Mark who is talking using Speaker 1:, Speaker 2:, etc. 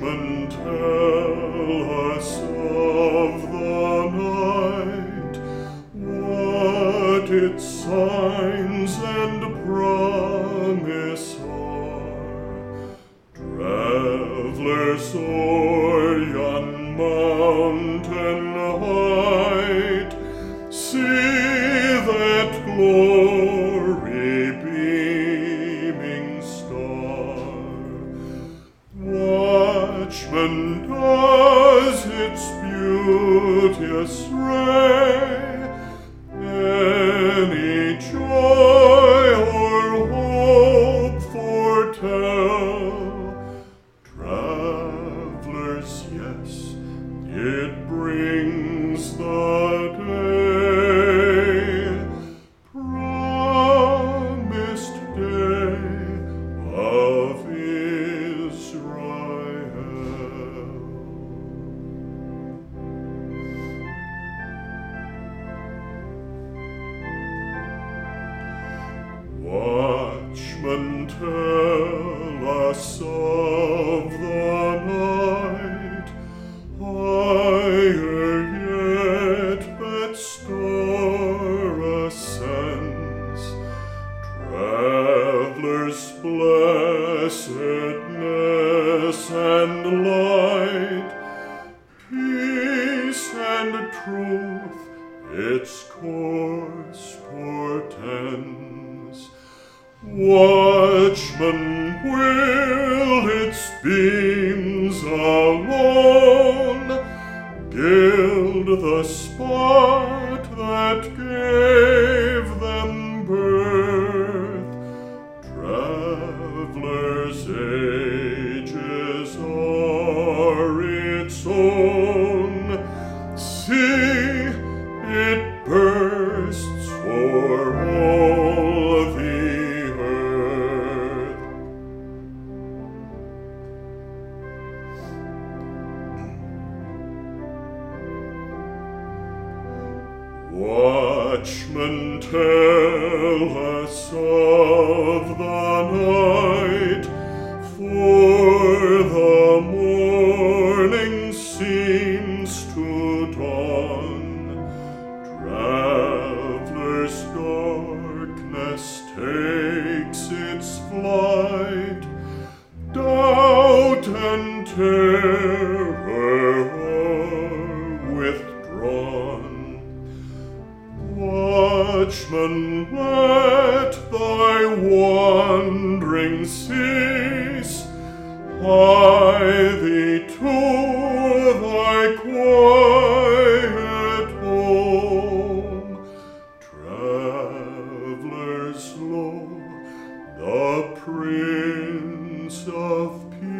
Speaker 1: Watchmen, tell us of the night, what its signs and promise are. Travelers o'er yon mountain height, see that glory beaming star. Watchman, does its beauteous ray any joy or hope foretell? Travelers, yes, it brings the day, promised day of Israel. Watchmen, tell us of the night, higher yet that star ascends. Travelers, blessedness and light, peace and truth its course portends. Watchman, will its beams alone gild the spot that gave them birth? Travelers, ages are its own. See, it bursts o'er all the earth. Watchmen, tell us of the night, for the morning seems to dawn. Travelers, darkness takes its flight, doubt and terror are withdrawn. Watchman, let thy wandering cease, hie thee to thy quiet home. Travelers, lo, the Prince of Peace